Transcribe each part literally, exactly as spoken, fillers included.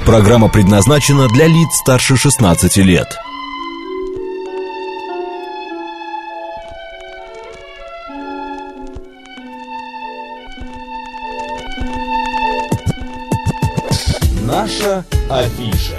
Программа предназначена для лиц старше шестнадцати лет. Наша афиша.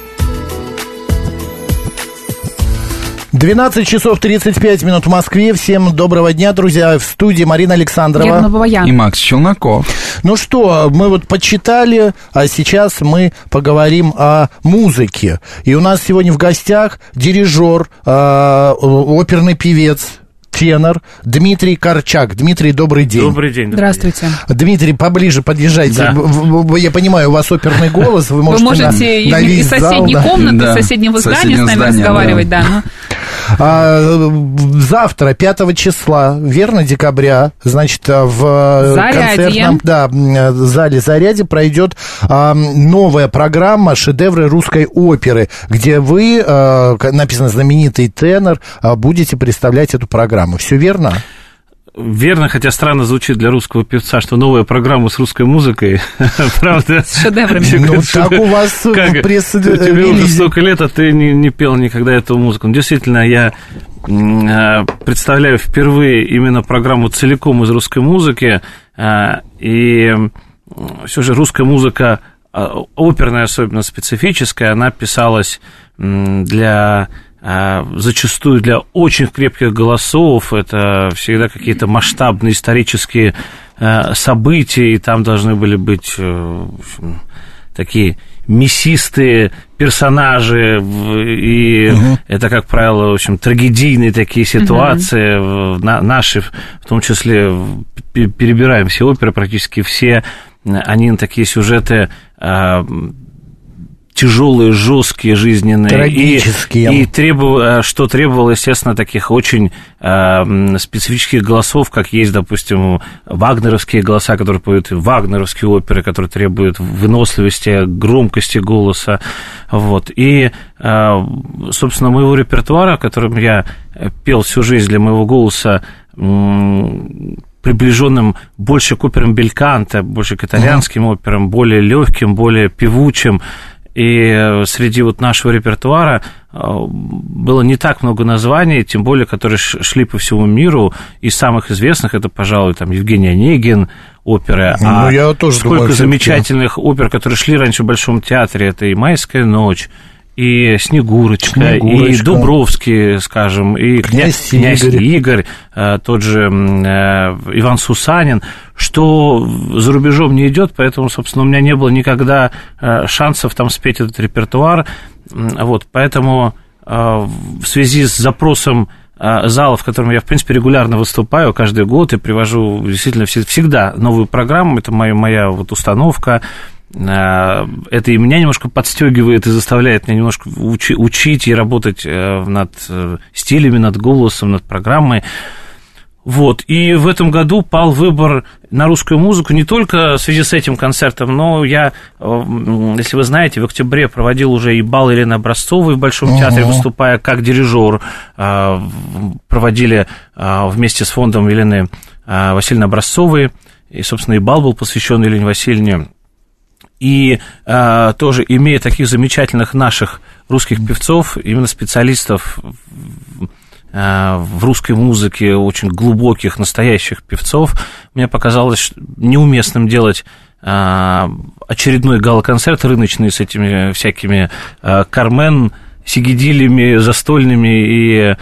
двенадцать часов тридцать пять минут в Москве. Всем доброго дня, друзья. В студии Марина Александрова и Макс Челноков. Ну что, мы вот почитали, а сейчас мы поговорим о музыке. И у нас сегодня в гостях дирижер, э, оперный певец, тенор Дмитрий Корчак. Дмитрий, добрый день. Добрый день. Здравствуйте. Дмитрий, поближе подъезжайте. Да. Я понимаю, у вас оперный голос. Вы можете, Вы можете на, на из соседней зал, комнаты, да. соседнего здания с нами здания, разговаривать, да. да. А, завтра, пятого числа, верно, декабря, значит, в Зарядье. концертном да, зале «Зарядье» пройдет а, новая программа «Шедевры русской оперы», где вы, а, написано «знаменитый тенор», а, будете представлять эту программу. Все верно? Верно, хотя странно звучит для русского певца, что новая программа с русской музыкой, правда? С шедеврами. Ну, так у вас пресс-релизе. Тебе уже столько лет, а ты не, не пел никогда эту музыку. Ну, действительно, я представляю впервые именно программу целиком из русской музыки, и все же русская музыка, оперная, особенно специфическая, она писалась для... зачастую для очень крепких голосов, это всегда какие-то масштабные исторические события, и там должны были быть, в общем, такие мясистые персонажи, и угу. это, как правило, в общем, трагедийные такие ситуации, угу. наши, в том числе, перебираем все оперы, практически все, они на такие сюжеты тяжелые, жесткие, жизненные, трагические. И, и требов, что требовало, естественно, таких очень э, специфических голосов, как есть, допустим, вагнеровские голоса, которые поют вагнеровские оперы, которые требуют выносливости, громкости голоса. Вот. И, э, собственно, моего репертуара, которым я пел всю жизнь, для моего голоса, э, приближенным больше к операм бельканто, больше к итальянским uh-huh. операм, более легким, более певучим. И среди вот нашего репертуара было не так много названий, тем более, которые шли по всему миру. Из самых известных это, пожалуй, там Евгений Онегин, оперы. Ну, а я тоже сколько думаю, замечательных опер, которые шли раньше в Большом театре, это и «Майская ночь», и Снегурочка, Снегурочка, и Дубровский, скажем, и князь, князь, князь Игорь. Игорь, тот же Иван Сусанин, что за рубежом не идет, поэтому, собственно, у меня не было никогда шансов там спеть этот репертуар, вот, поэтому в связи с запросом зала, в котором я, в принципе, регулярно выступаю каждый год и привожу действительно всегда новую программу, это моя, моя вот установка. Это и меня немножко подстегивает и заставляет меня немножко учи, учить и работать над стилями, над голосом, над программой. Вот. И в этом году пал выбор на русскую музыку не только в связи с этим концертом, но я, если вы знаете, в октябре проводил уже и бал Елены Образцовой в Большом театре, выступая как дирижер. Проводили вместе с фондом Елены Васильевны Образцовой, и, собственно, и бал был посвящен Елене Васильевне. И а, тоже, имея таких замечательных наших русских певцов, именно специалистов а, в русской музыке, очень глубоких, настоящих певцов, мне показалось неуместным делать а, очередной гала-концерт рыночный с этими всякими а, Кармен, Сигидилями, застольными и...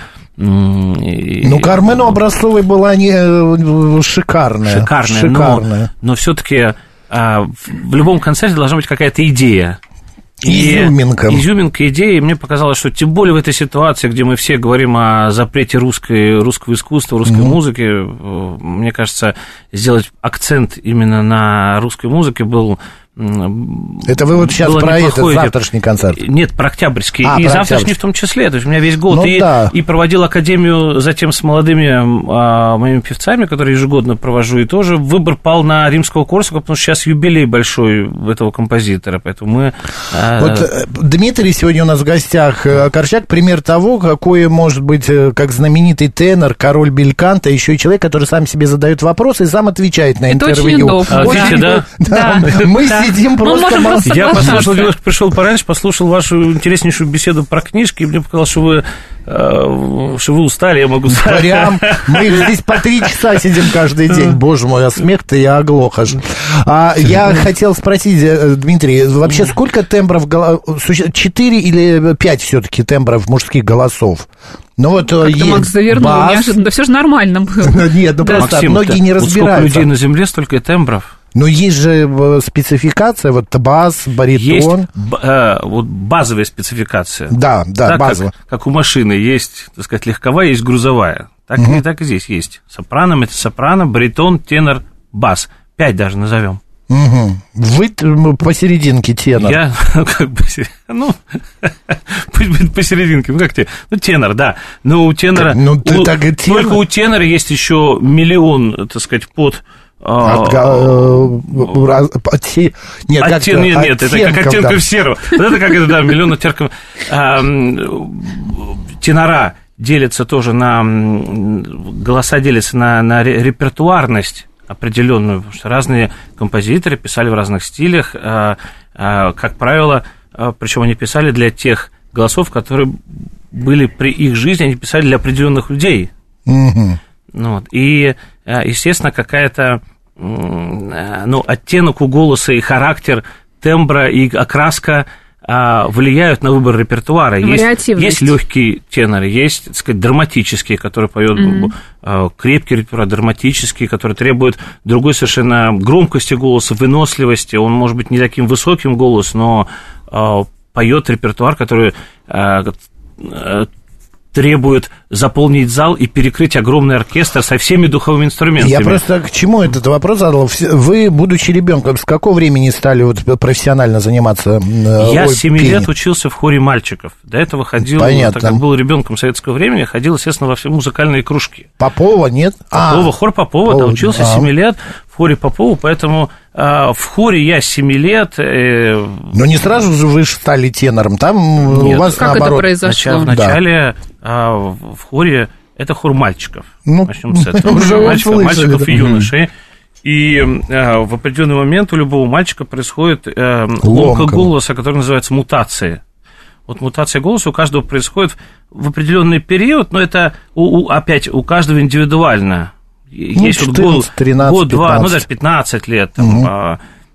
Ну, Кармен у Образцовой была не шикарная. Шикарная, шикарная. но, но все-таки... в любом концерте должна быть какая-то идея. Изюминка. И, изюминка, идея. И мне показалось, что тем более в этой ситуации, где мы все говорим о запрете русской, русского искусства, русской mm-hmm. музыки, мне кажется, сделать акцент именно на русской музыке был... Это вы вот сейчас про этот завтрашний концерт? Нет, про октябрьский. А, и про завтрашний октябрьский. В том числе. То есть у меня весь год. Ну, и, да. и проводил академию затем с молодыми а, моими певцами, которые ежегодно провожу. И тоже выбор пал на Римского-Корсакова, потому что сейчас юбилей большой этого композитора. Поэтому мы... А... Вот Дмитрий сегодня у нас в гостях. Корчак — пример того, какой может быть, как знаменитый тенор, король бельканто, еще и человек, который сам себе задает вопросы и сам отвечает на это интервью. очень удобно. А, видите, да? Да. Да. Мы Да. сидим просто... можем мол- просто Я соглашаться. послушал, немножко пришел пораньше, послушал вашу интереснейшую беседу про книжки, и мне показалось, что вы, э, что вы устали, я могу сказать. Прям, мы здесь по три часа сидим каждый день. Боже мой, а смех-то я оглох аж. А, я хотел спросить, э, Дмитрий, вообще сколько тембров, голо- суще- четыре или пять все-таки тембров мужских голосов? Ну вот Как-то есть Макс завернул, бас. неожиданно. Да все же нормально было. Нет, ну Да. просто Максим, многие это не вот сколько разбираются. людей на Земле, столько и тембров. Но есть же э, спецификация, вот бас, баритон. Есть б- э, вот базовая спецификация. Да, да, Так, базово. как, как у машины есть, так сказать, легковая, есть грузовая. Так, Мгм. и, так и здесь есть. Сопрано, меццо-сопрано, баритон, тенор, бас. Пять даже назовем. Мгм. Вы т- м, посерединке тенор. Я, ну, как бы, се- ну, пусть будет посерединке, ну, как тебе, ну, тенор, да, но у тенора, Ну, ты у- так и тенор. только у тенора есть еще миллион, так сказать, под... а, От га- э, раз- от се- Нет, как Оттен... Нет, нет, это как оттенков, оттенков да. серого. Вот это как это, да, миллион оттенков. А, м, тенора делятся тоже на... м, голоса делятся на, на ре- репертуарность определенную, потому что разные композиторы писали в разных стилях, а, а, как правило, а, причем они писали для тех голосов, которые были при их жизни, они писали для определенных людей. Мгм. Ну, вот. И, а, естественно, какая-то, м, а, ну, оттенок у голоса и характер тембра и окраска а, влияют на выбор репертуара. Есть, Вариативность. есть легкие теноры, есть, так сказать, драматические, которые поют Мгм. крепкий репертуар, драматический, который требует другой совершенно громкости голоса, выносливости. Он может быть не таким высоким голос, но а, поет репертуар, который а, а, требует заполнить зал и перекрыть огромный оркестр со всеми духовыми инструментами. Я просто к чему этот вопрос задал? Все- Вы, будучи ребенком, с какого времени стали вот профессионально заниматься? э, Я ой, с семи пением? лет учился в хоре мальчиков. До этого ходил, Понятно. так как был ребенком советского времени, ходил, естественно, во все музыкальные кружки. Попова, нет? Попова, А, хор Попова, да, Попова, учился а. с семи лет в хоре Попова, поэтому а, в хоре я с семи лет... э, но не сразу же вы стали тенором, там Нет. у вас Как это наоборот. произошло? В начале а, в в хоре это хор мальчиков. Ну, Начнем с этого. уже вот Мальчиков, слышали, мальчиков да. и юношей. И а, в определенный момент у любого мальчика происходит а, ломка Ломка. голоса, которая называется мутация. Вот мутация голоса у каждого происходит в определенный период, но это у, у- опять у каждого индивидуально. Есть вот год, четырнадцать, тринадцать, год, два, ну даже пятнадцать. пятнадцать лет. Там, Мгм. а,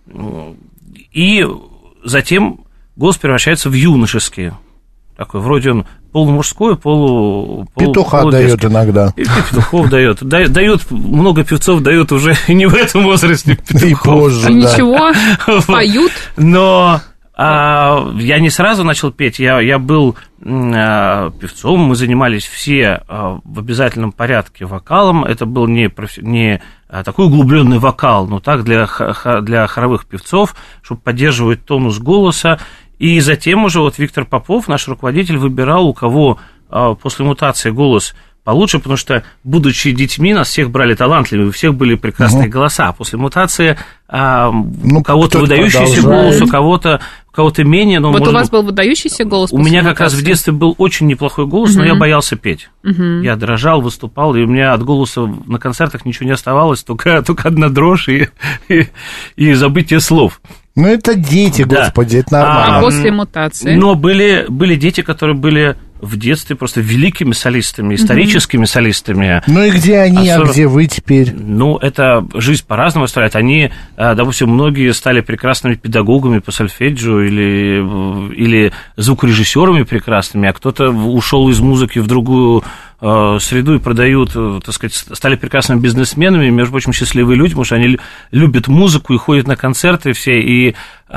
и затем голос превращается в юношеский. Такой, вроде он полумужской, полу... полу- Петуха полудетский. дает иногда. И петухов дает. Да- Дают, много певцов дают уже не в этом возрасте И петухов. позже, А да. ничего, поют. Но а, я не сразу начал петь, я, я был м, а, певцом, мы занимались все а, в обязательном порядке вокалом, это был не, профи- не а, такой углубленный вокал, но так для, х- х- для хоровых певцов, чтобы поддерживать тонус голоса, и затем уже вот Виктор Попов, наш руководитель, выбирал, у кого а, после мутации голос получше, потому что, будучи детьми, нас всех брали талантливые, у всех были прекрасные Угу. голоса. После мутации а, Ну, у кого-то кто-то выдающийся продолжает. голос, у кого-то, у кого-то менее. Но, Вот может у вас быть, был выдающийся голос. у после меня как раз в мутации? детстве был очень неплохой голос, но Мгм. я боялся петь. Мгм. Я дрожал, выступал, и у меня от голоса на концертах ничего не оставалось, только, только одна дрожь и, и, и забытие слов. Ну, это дети, Да. господи, это А нормально. после мутации? Но были, были дети, которые были в детстве просто великими солистами, историческими солистами. Ну и где они, а Особенно- где вы теперь? Ну, это жизнь по-разному строит. Они, э, допустим, многие стали прекрасными педагогами по сольфеджио или, э, или звукорежиссерами прекрасными, а кто-то ушел из музыки в другую э, среду и продают, э, так сказать, стали прекрасными бизнесменами, между прочим, счастливые люди, потому что они лю- любят музыку и ходят на концерты все, и...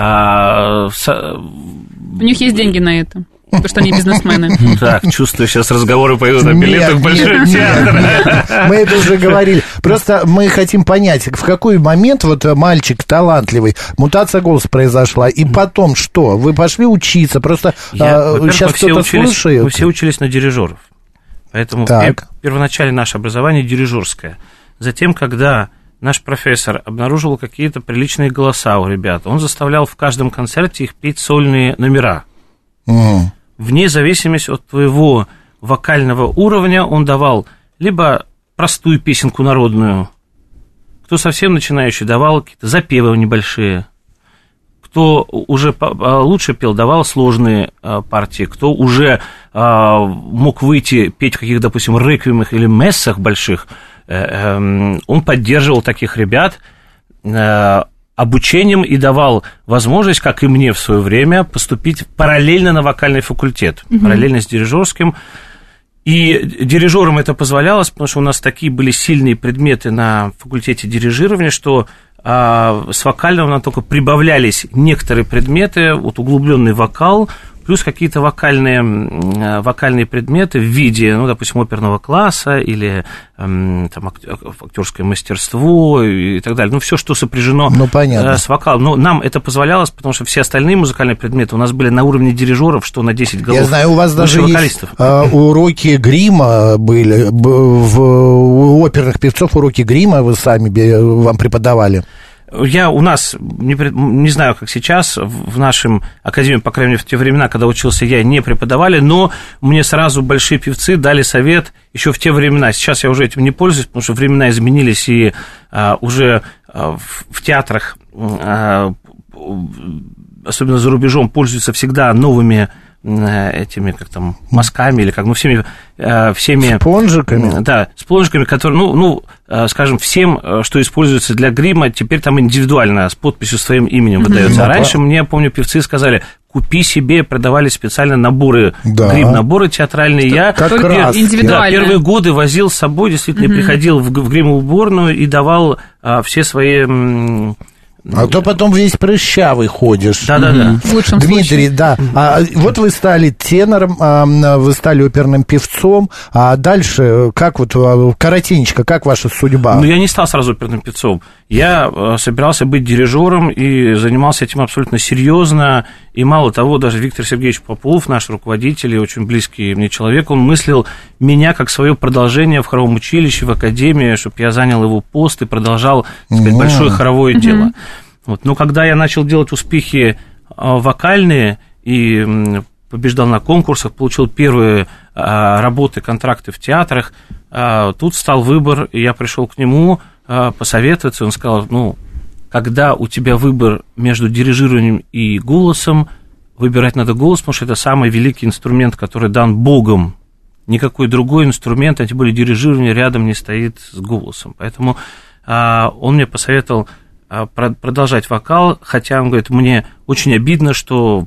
а, со- У них есть деньги на это, потому что они бизнесмены. Так, чувствую, сейчас разговоры пойдут о билетах в Большой нет, театр. нет, мы это уже говорили. Просто мы хотим понять, в какой момент вот мальчик талантливый, мутация голоса произошла, и потом что? Вы пошли учиться, просто Я, а, во-первых, сейчас мы все кто-то учились- слушает. Мы все учились на дирижеров. Поэтому Так. пер- первоначально наше образование дирижерское. Затем, когда наш профессор обнаруживал какие-то приличные голоса у ребят, он заставлял в каждом концерте их петь сольные номера. Мгм. Вне зависимости от твоего вокального уровня он давал либо простую песенку народную, кто совсем начинающий, давал какие-то запевы небольшие, кто уже лучше пел, давал сложные партии, кто уже мог выйти петь в каких-то, допустим, реквиемах или мессах больших, он поддерживал таких ребят обучением и давал возможность, как и мне в свое время, поступить параллельно на вокальный факультет, mm-hmm. параллельно с дирижерским. И дирижерам это позволялось, потому что у нас такие были сильные предметы на факультете дирижирования, что а, с вокального нам только прибавлялись некоторые предметы, вот углубленный вокал, плюс какие-то вокальные, вокальные предметы в виде, ну, допустим, оперного класса или там, актерское мастерство и так далее. Ну, все, что сопряжено ну, с вокалом. Но нам это позволялось, потому что все остальные музыкальные предметы у нас были на уровне дирижеров, что на десять голов. Я знаю, у вас даже есть а, уроки грима были, в, у оперных певцов уроки грима вы сами вам преподавали. Я у нас, не, не знаю, как сейчас, в нашем академии, по крайней мере, в те времена, когда учился я, не преподавали, но мне сразу большие певцы дали совет еще в те времена. Сейчас я уже этим не пользуюсь, потому что времена изменились, и а, уже а, в, в театрах, а, особенно за рубежом, пользуются всегда новыми этими, как там, мазками или как, ну, всеми... всеми спонжиками? Да, спонжиками, которые, ну, ну, скажем, всем, что используется для грима, теперь там индивидуально, с подписью своим именем выдается. А раньше, мне, я помню, певцы сказали, купи себе, продавали специально наборы, да. грим-наборы театральные. Я как раз, да, первые годы возил с собой, действительно, угу. приходил в, в грим-уборную и давал а, все свои... А то потом весь прыщавый ходишь. Да-да-да. В лучшем Дмитрий, случае. да. А, вот вы стали тенором, а, вы стали оперным певцом, а дальше, как вот, коротенечко, как ваша судьба? Ну, я не стал сразу оперным певцом. Я собирался быть дирижером и занимался этим абсолютно серьезно. И мало того, даже Виктор Сергеевич Попов, наш руководитель и очень близкий мне человек, он мыслил меня как свое продолжение в хоровом училище, в академии, чтобы я занял его пост и продолжал, так сказать, большое хоровое mm-hmm. дело. Вот. Но когда я начал делать успехи вокальные и побеждал на конкурсах, получил первые работы, контракты в театрах, тут стал выбор, и я пришел к нему посоветоваться, он сказал, ну, когда у тебя выбор между дирижированием и голосом, выбирать надо голос, потому что это самый великий инструмент, который дан Богом. Никакой другой инструмент, а тем более дирижирование, рядом не стоит с голосом. Поэтому а, он мне посоветовал а, продолжать вокал, хотя он говорит, мне очень обидно, что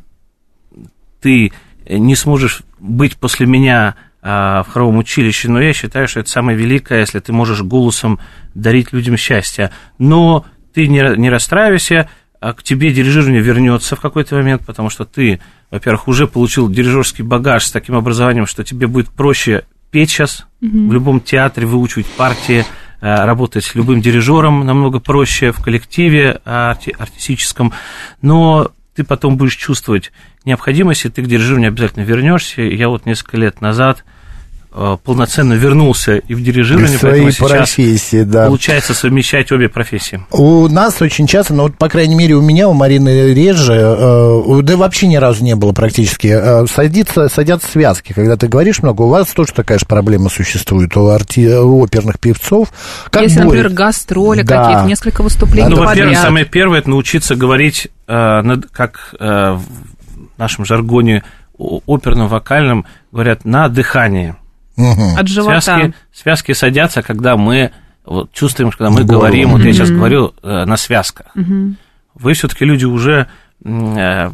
ты не сможешь быть после меня в хоровом училище, но я считаю, что это самое великое, если ты можешь голосом дарить людям счастье. Но ты не, не расстраивайся, к тебе дирижирование вернется в какой-то момент, потому что ты, во-первых, уже получил дирижерский багаж с таким образованием, что тебе будет проще петь сейчас mm-hmm. в любом театре, выучивать партии, работать с любым дирижером намного проще в коллективе арти- артистическом, но ты потом будешь чувствовать необходимость, и ты к дирижированию обязательно вернешься. Я вот несколько лет назад полноценно вернулся и в дирижирование, поэтому сейчас да. получается совмещать обе профессии. У нас очень часто, ну вот, по крайней мере, у меня, у Марины реже, э, да вообще ни разу не было практически, э, садится, садятся связки, когда ты говоришь много, у вас тоже такая же проблема существует у, арти, у оперных певцов. Как Если, будет? например, гастроли да. какие-то, несколько выступлений ну, подряд. во-первых, самое первое, это научиться говорить, э, как э, в нашем жаргоне оперном, вокальном, говорят, на дыхании. Угу. От живота. Связки, связки садятся, когда мы вот, чувствуем, когда мы Голову. говорим, вот mm-hmm. я сейчас говорю э, на связках. Mm-hmm. Вы все-таки люди уже э,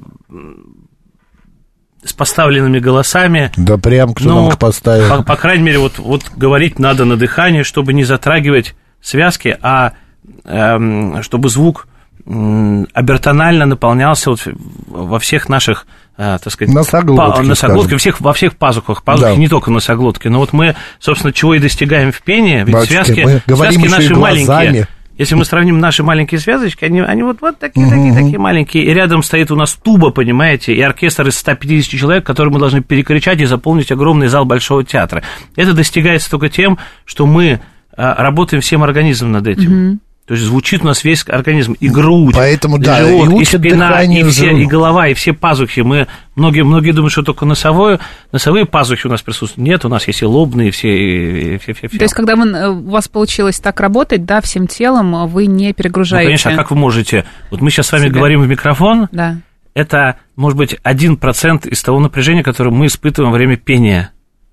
с поставленными голосами. Да прям кто ну, нам их поставил. По, по крайней мере, вот, вот говорить надо на дыхании, чтобы не затрагивать связки, а э, чтобы звук э, обертонально наполнялся вот во всех наших, э, так сказать, носоглотки, па- носоглотки всех, во всех пазухах, пазухи да. не только носоглотки, но вот мы, собственно, чего и достигаем в пении, ведь Батюшки, связки, мы говорим связки наши маленькие. Если мы Угу. сравним наши маленькие связочки, они, они вот, вот такие, угу. такие, такие маленькие, и рядом стоит у нас туба, понимаете, и оркестр из ста пятидесяти человек, который мы должны перекричать и заполнить огромный зал Большого театра. Это достигается только тем, что мы работаем всем организмом над этим. Угу. То есть звучит у нас весь организм, и грудь, Поэтому, и да, живот, и, и спина, и, все, и голова, и все пазухи. Мы, многие, многие думают, что только носовое, носовые пазухи у нас присутствуют. Нет, у нас есть и лобные, все, и все, все, все. То есть, когда вы, у вас получилось так работать, да, всем телом, вы не перегружаете. Ну, конечно, а как вы можете? Вот мы сейчас с вами себя. говорим в микрофон, Да. это, может быть, один процент из того напряжения, которое мы испытываем во время пения.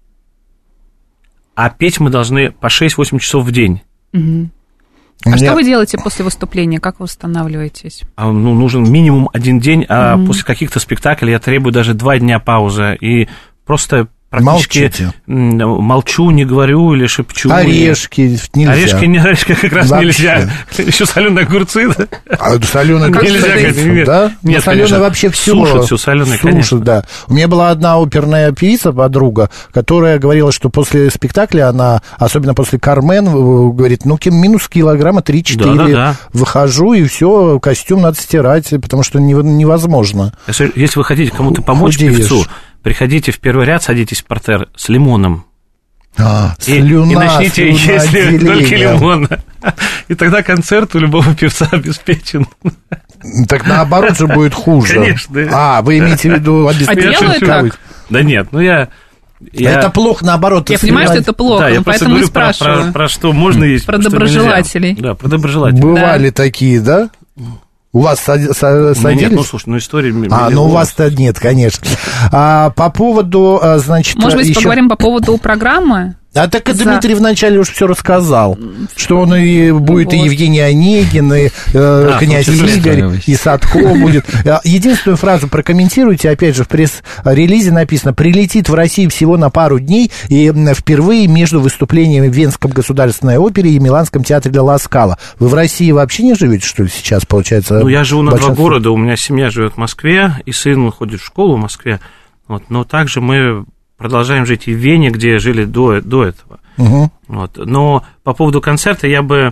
А петь мы должны по шесть-восемь часов в день. Угу. А Меня... что вы делаете после выступления? Как вы восстанавливаетесь? А, ну, нужен минимум один день, а Мгм. после каких-то спектаклей я требую даже два дня паузы. И просто практически Молчите. м, молчу, не говорю или шепчу. Орешки нельзя. Орешки, не, орешки как раз Вообще. нельзя. Еще соленые огурцы, да? А соленые Как огурцы, нельзя, конечно, нет. да? Нет, Но соленые конечно. вообще все. Сушат всё соленое, конечно. Да. У меня была одна оперная певица, подруга, которая говорила, что после спектакля она, особенно после «Кармен», говорит, ну, минус килограмма три-четыре. Да-да-да. Выхожу, и все, костюм надо стирать, потому что невозможно. Если, если вы хотите кому-то помочь, Худеешь. певцу, приходите в первый ряд, садитесь в партер с лимоном. А, И, слюна, и начните, если слюноотделение. только лимон. И тогда концерт у любого певца обеспечен. Так наоборот же будет хуже. Конечно. А, вы имеете в виду обеспечить? делают так? Да нет, ну я... я- Это плохо, наоборот. Я понимаю, что это плохо, Да, я но просто поэтому и говорю про, спрашиваю. про, про что можно есть. Про что доброжелателей. нельзя. Да, про доброжелателей. Бывали такие, да? У вас сади- са- Ну, садились? нет, ну слушай, ну история... А, ну у вас-то нет, конечно. А, по поводу, а, значит, Может быть, еще... поговорим по поводу программы? А так и За- Дмитрий вначале уже все рассказал, что он и будет и Вот. Евгений Онегин, и э, Да, князь слушай, Игорь, устраивайся. и Садко будет. А, Единственную фразу прокомментируйте, опять же, в пресс-релизе написано, прилетит в Россию всего на пару дней, и м, впервые между выступлениями в Венском государственной опере и Миланском театре Ла Скала. Вы в России вообще не живете, что ли, сейчас, получается? Ну, я живу на два большинство? города, у меня семья живет в Москве, и сын ходит в школу в Москве. Вот, но также мы продолжаем жить и в Вене, где жили до, до этого. Мгм. Вот. Но по поводу концерта я бы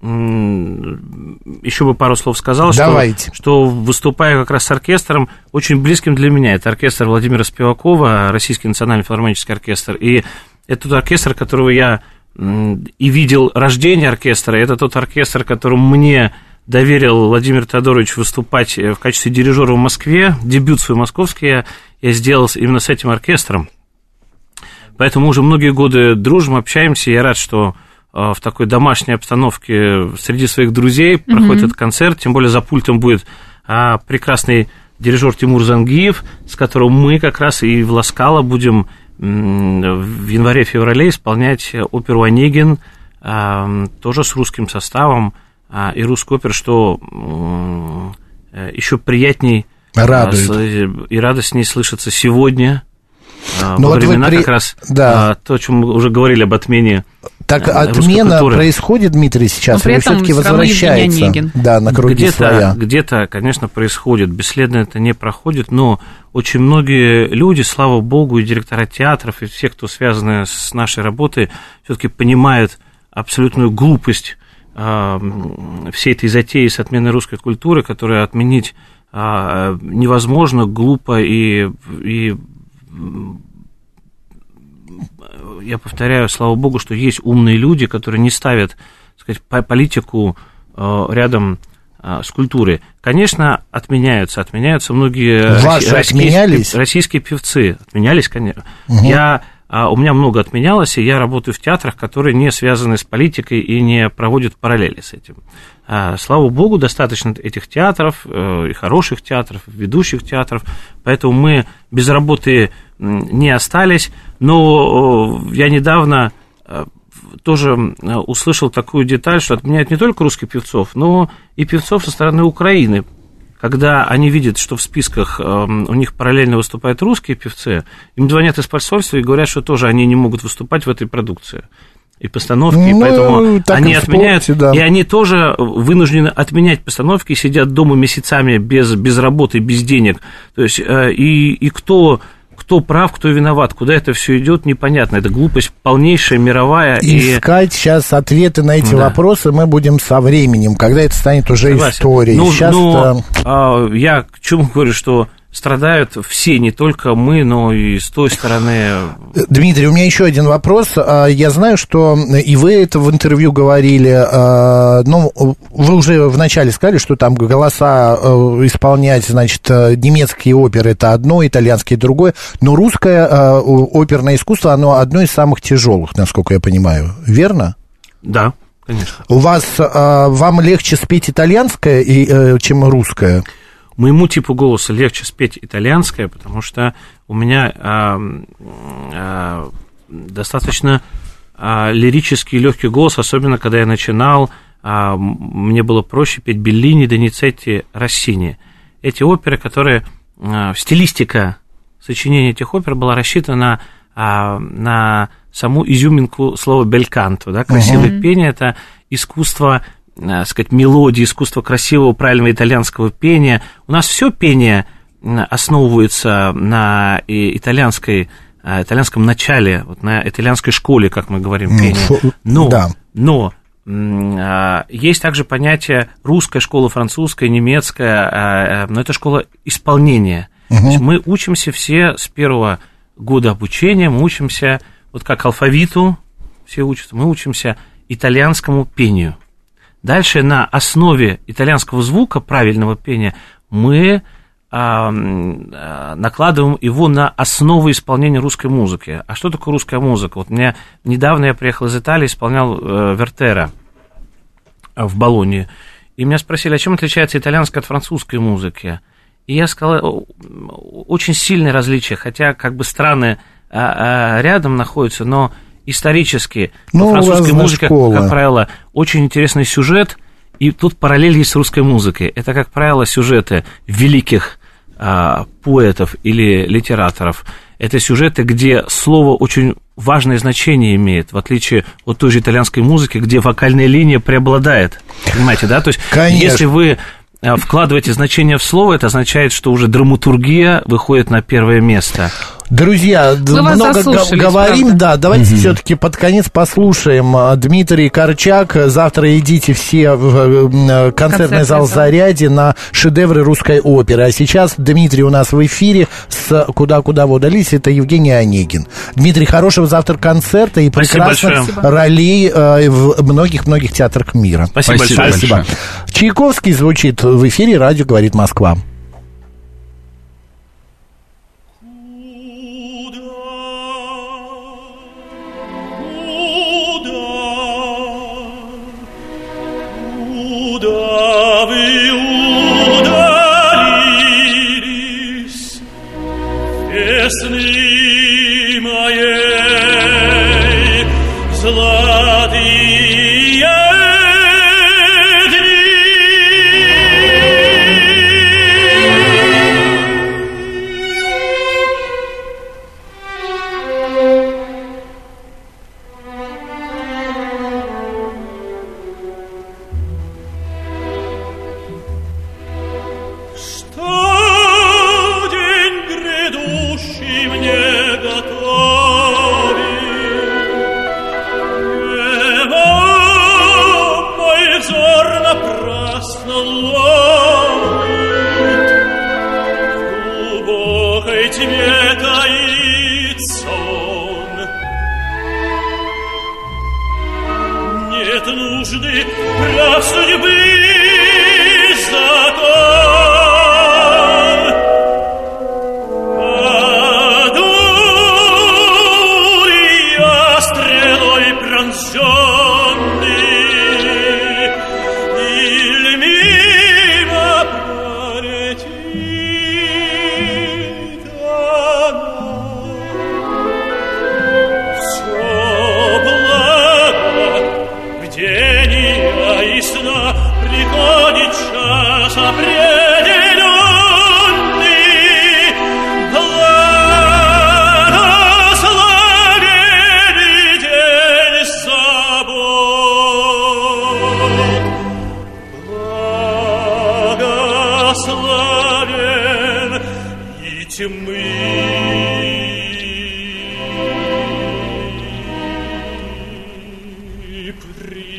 м, еще бы пару слов сказал, что, Давайте. что выступая как раз с оркестром, очень близким для меня. Это оркестр Владимира Спивакова, Российский национальный филармонический оркестр. И это тот оркестр, которого я м, и видел рождение оркестра, это тот оркестр, которому мне доверил Владимир Теодорович выступать в качестве дирижера в Москве. Дебют свой московский я, я сделал именно с этим оркестром. Поэтому уже многие годы дружим, общаемся. Я рад, что э, в такой домашней обстановке среди своих друзей mm-hmm. проходит этот концерт. Тем более за пультом будет а, прекрасный дирижер Тимур Зангиев, с которым мы как раз и в Ла Скала будем м, в январе-феврале исполнять оперу «Онегин», а, тоже с русским составом, а, и русскую оперу, что м, еще приятней Радует. а, с, и радостней слышится сегодня. Ну, во вот вы времена при- как раз да. а, то, о чем мы уже говорили об отмене. Так э, русской отмена культуры. происходит, Дмитрий, сейчас, Но при или этом все-таки всё равно Евгений возвращается? Онегин. Да, на круги где-то, своя. где-то, конечно, происходит, бесследно это не проходит, но очень многие люди, слава богу, и директора театров, и все, кто связаны с нашей работой, все-таки понимают абсолютную глупость а, всей этой затеи с отменой русской культуры, которую отменить а, невозможно, глупо и, и я повторяю, слава богу, что есть умные люди, которые не ставят, так сказать, политику рядом с культурой. Конечно, отменяются, отменяются многие Ваши российские, отменялись? российские певцы. Отменялись, конечно. Угу. Я, у меня много отменялось, и я работаю в театрах, которые не связаны с политикой и не проводят параллели с этим. Слава богу, достаточно этих театров, и хороших театров, ведущих театров, поэтому мы без работы не остались, но я недавно тоже услышал такую деталь, что отменяют не только русских певцов, но и певцов со стороны Украины. Когда они видят, что в списках у них параллельно выступают русские певцы, им звонят из посольства и говорят, что тоже они не могут выступать в этой продукции и постановки, ну, и поэтому они и отменяют, спорте, да. и они тоже вынуждены отменять постановки, сидят дома месяцами без, без работы, без денег. То есть, и, и кто... Кто прав, кто виноват, куда это все идет, непонятно. Это глупость полнейшая, мировая. Искать и... сейчас ответы на эти да. вопросы мы будем со временем, когда это станет уже Согласен. историей. Ну, сейчас но, а, я к чему говорю, что страдают все, не только мы, но и с той стороны. Дмитрий, у меня еще один вопрос. Я знаю, что и вы это в интервью говорили, ну, вы уже вначале сказали, что там голоса исполнять, значит, немецкие оперы — это одно, итальянские — другое, но русское оперное искусство, оно одно из самых тяжелых, насколько я понимаю, верно? Да, конечно. У вас, вам легче спеть итальянское, чем русское? Моему типу голоса легче спеть итальянское, потому что у меня а, а, достаточно а, лирический легкий голос, особенно когда я начинал, а, мне было проще петь Беллини, Доницетти, Россини. Эти оперы, которые... А, стилистика сочинения этих опер была рассчитана а, на саму изюминку слова «бельканто», да, красивое uh-huh. пение — это искусство, так сказать, мелодии, искусство красивого, правильного итальянского пения. У нас все пение основывается на итальянской, итальянском начале, вот на итальянской школе, как мы говорим, пение. Но, да. но есть также понятие русская школа, французская, немецкая, но это школа исполнения. Угу. То есть мы учимся все с первого года обучения, мы учимся, вот как алфавиту все учатся, мы учимся итальянскому пению. Дальше на основе итальянского звука, правильного пения, мы а, а, накладываем его на основу исполнения русской музыки. А что такое русская музыка? Вот мне недавно я приехал из Италии, исполнял э, Вертера в Болонье, и меня спросили, а чем отличается итальянская от французской музыки? И я сказал, очень сильное различие, хотя как бы страны а, а, рядом находятся, но исторически, ну, французская музыка, школа. Как правило, очень интересный сюжет, и тут параллель есть с русской музыкой. Это, как правило, сюжеты великих а, поэтов или литераторов. Это сюжеты, где слово очень важное значение имеет, в отличие от той же итальянской музыки, где вокальная линия преобладает. Понимаете, да? То есть, конечно. Если вы вкладываете значение в слово, это означает, что уже драматургия выходит на первое место. Друзья, мы много говорим, правда. Да, давайте угу. все-таки под конец послушаем. Дмитрий Корчак, завтра идите все в концертный, концертный зал «Зарядье» на шедевры русской оперы. А сейчас Дмитрий у нас в эфире с «Куда-куда вы удались», это Евгений Онегин. Дмитрий, хорошего завтра концерта и прекрасных ролей в многих-многих театрах мира. Спасибо, Спасибо большое. Спасибо. Чайковский звучит в эфире «Радио говорит Москва». Весны моей золотые дни. Что день грядущий мне готовит, небо мой взор напрасно ловит, в глубокой тьме таится он. Нет нужды прав судьбы закон, паду я стрелой пронзенный, или мимо пролетит она. Все благо в день и сна приходит час определенный, благословенный день собой, благословен и тьмы. При